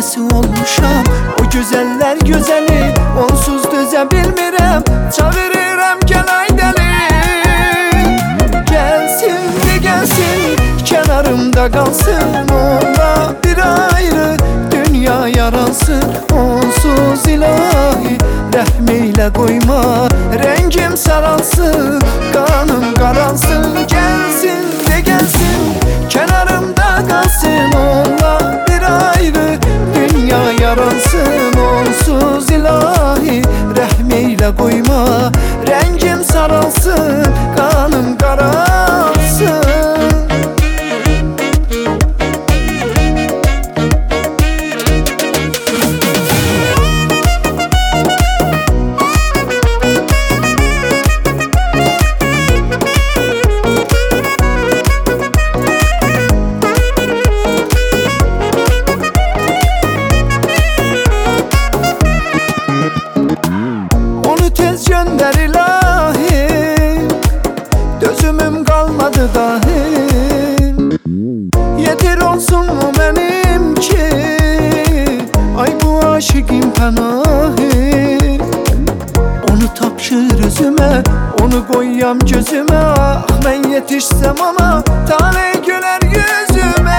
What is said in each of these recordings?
Nesi olmuşam o güzeller güzeli, onsuz döze bilmirəm, çevirirəm gəlay deli. Gelsin de gelsin, kenarımda kalsın, onunla bir ayrı dünya yaransın. Onsuz ilahi rəhmeyle koyma, rengim saralsın, kanım karansın. Gelsin de gelsin, kenarımda kalsın, onunla bir ayrı dünya yaransın. Onsuz ilahi rəhmeyle koyma, rengim saralsın, kanım karansın. Gönder ilahi, gözümüm kalmadı dahi. Yeter olsun mu benimki, ay bu aşıkın panahi. Onu tapşır özüme, onu koyam gözüme. Ah ben yetişsem ona, tane güler yüzüme.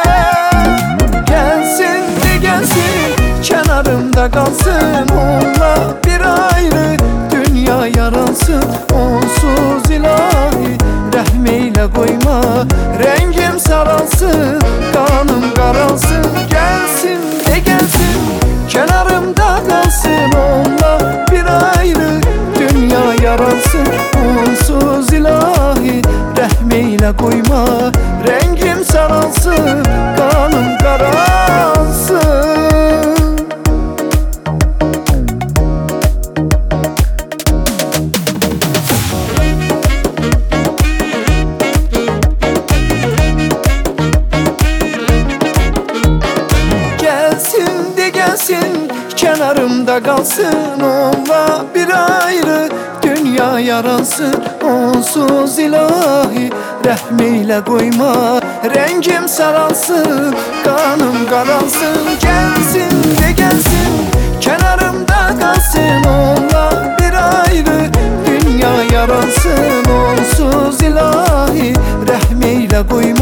Gelsin de gelsin, kenarımda kalsın, onunla bir ayrı dünya yaransın. Onsuz ilahi rəhmeyle koyma, rengim saralsın, kanım karansın. Gelsin de gelsin, kenarımda kalsın, onunla bir ayrı dünya yaransın. Onsuz ilahi rəhmeyle koyma, rengim saralsın, kanım karansın. Kenarımda kalsın, onunla bir ayrı dünya yaransın. Onsuz ilahi rəhmeyle koyma, rengim saralsın, kanım karansın. Gelsin de gelsin, kenarımda kalsın, onunla bir ayrı dünya yaransın. Onsuz ilahi rəhmeyle koyma,